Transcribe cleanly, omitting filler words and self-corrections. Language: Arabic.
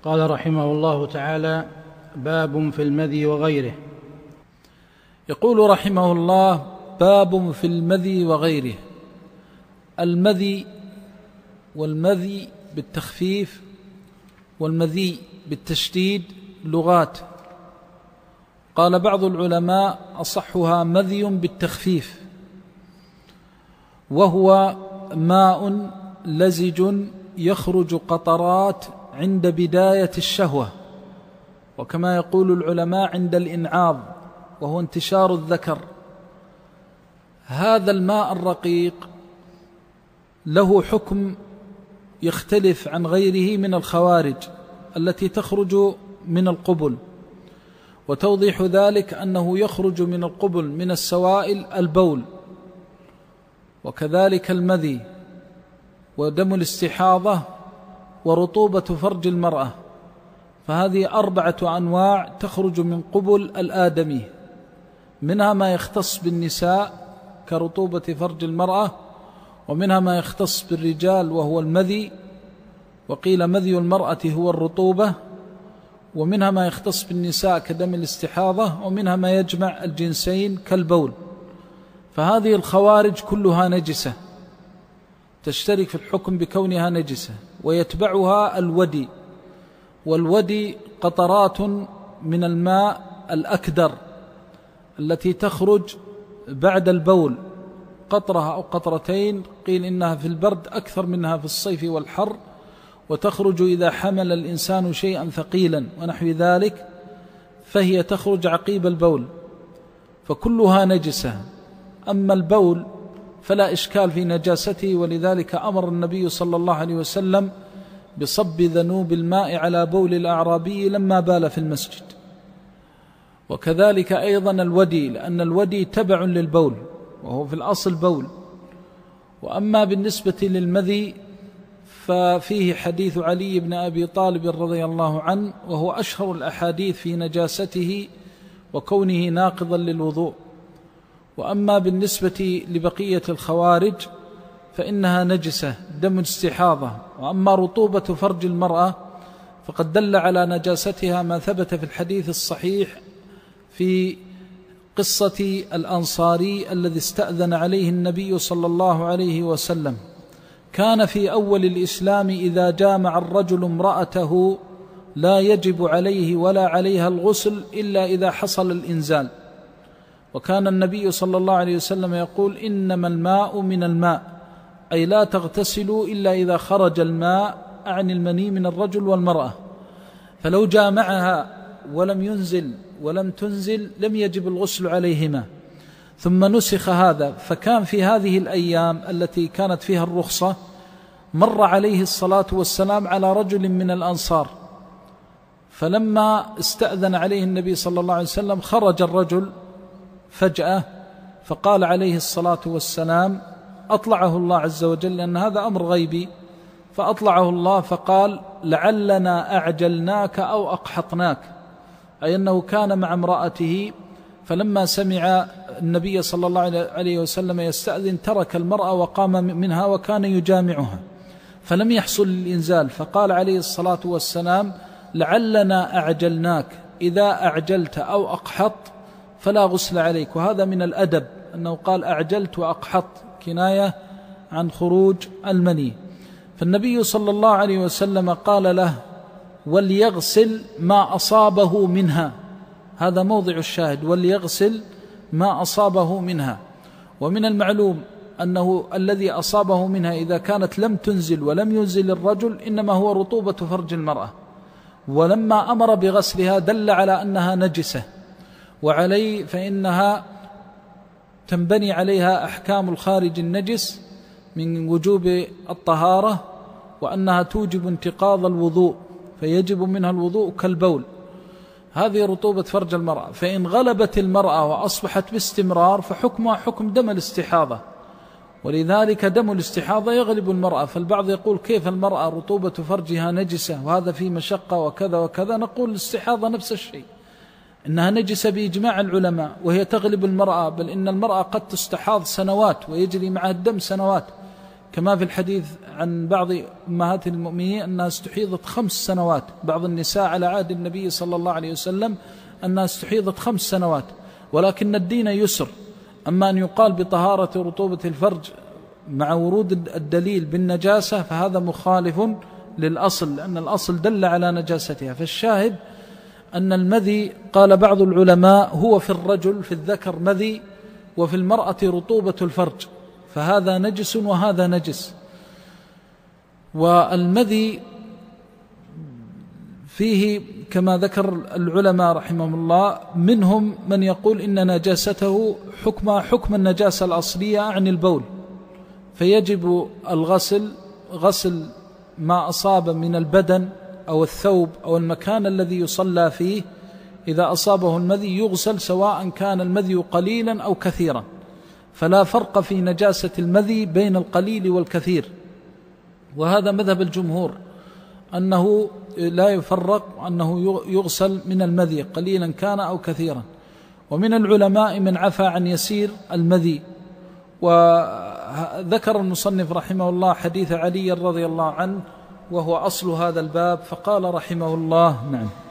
قال رحمه الله تعالى: باب في المذي وغيره. يقول رحمه الله: باب في المذي وغيره. المذي والمذي بالتخفيف والمذي بالتشديد لغات. قال بعض العلماء: أصحها مذي بالتخفيف، وهو ماء لزج يخرج قطرات عند بداية الشهوة، وكما يقول العلماء عند الإنعاض، وهو انتشار الذكر. هذا الماء الرقيق له حكم يختلف عن غيره من الخوارج التي تخرج من القبل، وتوضيح ذلك أنه يخرج من القبل من السوائل البول، وكذلك المذي ودم الاستحاضة ورطوبة فرج المرأة. فهذه 4 أنواع تخرج من قبل الآدمي، منها ما يختص بالنساء كرطوبة فرج المرأة، ومنها ما يختص بالرجال وهو المذي، وقيل مذي المرأة هو الرطوبة، ومنها ما يختص بالنساء كدم الاستحاضة، ومنها ما يجمع الجنسين كالبول. فهذه الخوارج كلها نجسة، تشترك في الحكم بكونها نجسة، ويتبعها الودي. والودي قطرات من الماء الأكدر التي تخرج بعد البول، قطرة أو قطرتين، قيل إنها في البرد أكثر منها في الصيف والحر، وتخرج إذا حمل الإنسان شيئا ثقيلا ونحو ذلك، فهي تخرج عقيب البول، فكلها نجسة. أما البول فلا إشكال في نجاسته، ولذلك أمر النبي صلى الله عليه وسلم بصب ذنوب الماء على بول الأعرابي لما بال في المسجد. وكذلك أيضا الودي، لأن الودي تبع للبول وهو في الأصل بول. وأما بالنسبة للمذي ففيه حديث علي بن أبي طالب رضي الله عنه، وهو أشهر الأحاديث في نجاسته وكونه ناقضا للوضوء. وأما بالنسبة لبقية الخوارج فإنها نجسة دم استحاضة. وأما رطوبة فرج المرأة فقد دل على نجاستها ما ثبت في الحديث الصحيح في قصة الأنصاري الذي استأذن عليه النبي صلى الله عليه وسلم. كان في أول الإسلام إذا جامع الرجل امرأته لا يجب عليه ولا عليها الغسل إلا إذا حصل الإنزال. وكان النبي صلى الله عليه وسلم يقول: إنما الماء من الماء، أي لا تغتسلوا إلا إذا خرج الماء عن المني من الرجل والمرأة. فلو جامعها ولم ينزل ولم تنزل لم يجب الغسل عليهما. ثم نسخ هذا، فكان في هذه الأيام التي كانت فيها الرخصة مر عليه الصلاة والسلام على رجل من الأنصار، فلما استأذن عليه النبي صلى الله عليه وسلم خرج الرجل فجأة، فقال عليه الصلاة والسلام، أطلعه الله عز وجل لأن هذا أمر غيبي، فأطلعه الله فقال: لعلنا أعجلناك أو أقحطناك، أي أنه كان مع امرأته، فلما سمع النبي صلى الله عليه وسلم يستأذن ترك المرأة وقام منها وكان يجامعها، فلم يحصل الإنزال، فقال عليه الصلاة والسلام: لعلنا أعجلناك، إذا أعجلت أو أقحط فلا غسل عليك. وهذا من الأدب أنه قال أعجلت وأقحط، كناية عن خروج المني. فالنبي صلى الله عليه وسلم قال له: وليغسل ما أصابه منها. هذا موضع الشاهد، وليغسل ما أصابه منها. ومن المعلوم أنه الذي أصابه منها إذا كانت لم تنزل ولم ينزل الرجل إنما هو رطوبة فرج المرأة، ولما أمر بغسلها دل على أنها نجسة، وعليه فإنها تنبني عليها أحكام الخارج النجس من وجوب الطهارة، وأنها توجب انتقاض الوضوء، فيجب منها الوضوء كالبول. هذه رطوبة فرج المرأة. فإن غلبت المرأة وأصبحت باستمرار فحكمها حكم دم الاستحاضة، ولذلك دم الاستحاضة يغلب المرأة. فالبعض يقول: كيف المرأة رطوبة فرجها نجسة وهذا فيه مشقة وكذا وكذا؟ نقول الاستحاضة نفس الشيء، إنها نجسة بإجماع العلماء، وهي تغلب المرأة، بل إن المرأة قد تستحاض سنوات ويجري معها الدم سنوات، كما في الحديث عن بعض أمهات المؤمنين أنها استحيضت 5 سنوات، بعض النساء على عهد النبي صلى الله عليه وسلم أنها استحيضت 5 سنوات، ولكن الدين يسر. أما أن يقال بطهارة رطوبة الفرج مع ورود الدليل بالنجاسة فهذا مخالف للأصل، لأن الأصل دل على نجاستها. فالشاهد أن المذي قال بعض العلماء هو في الرجل في الذكر مذي، وفي المرأة رطوبة الفرج، فهذا نجس وهذا نجس. والمذي فيه كما ذكر العلماء رحمهم الله منهم من يقول إن نجاسته حكم النجاسة الأصلية عن البول، فيجب غسل ما أصاب من البدن أو الثوب أو المكان الذي يصلى فيه. إذا أصابه المذي يغسل سواء كان المذي قليلا أو كثيرا، فلا فرق في نجاسة المذي بين القليل والكثير. وهذا مذهب الجمهور أنه لا يفرق، أنه يغسل من المذي قليلا كان أو كثيرا. ومن العلماء من عفى عن يسير المذي. وذكر المصنف رحمه الله حديث علي رضي الله عنه وهو أصل هذا الباب، فقال رحمه الله: نعم.